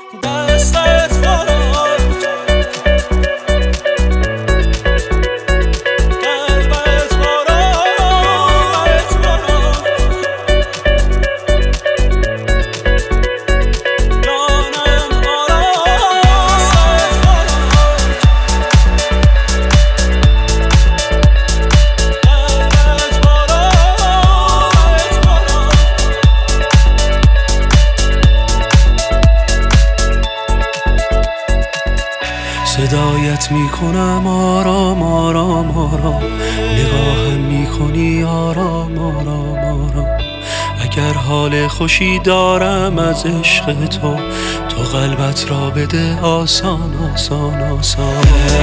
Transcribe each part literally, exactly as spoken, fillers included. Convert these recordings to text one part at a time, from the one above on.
دستت باران قلبت باران جانم آرام صدایت میکنم آرام آرام آرام، نگاهم میکنی آرام آرام آرام. اگر حال خوشی دارم از عشق تو، تو قلبت را بده آسان آسان آسان.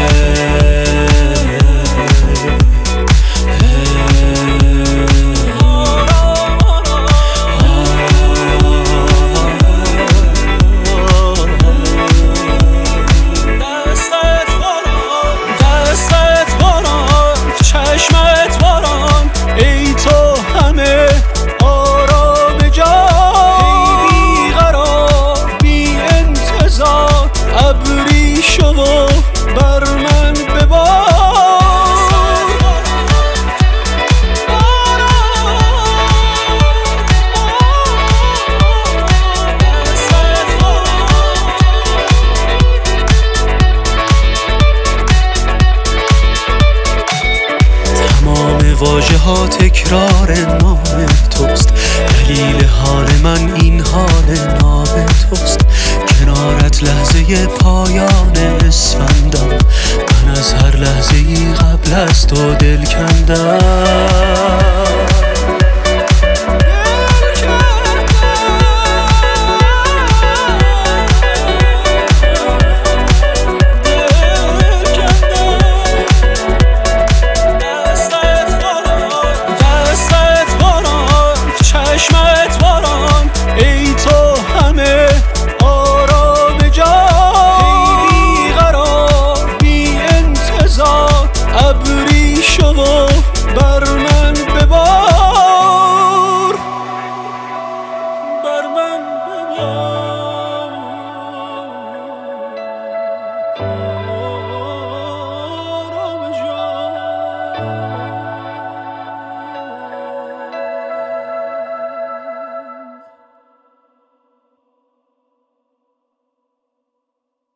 واژه ها تکرار نام توست، دلیل حال من این حال نام توست. کنارت لحظه پایان اسفندم، من از هر لحظه ای قبل از تو دل کندم.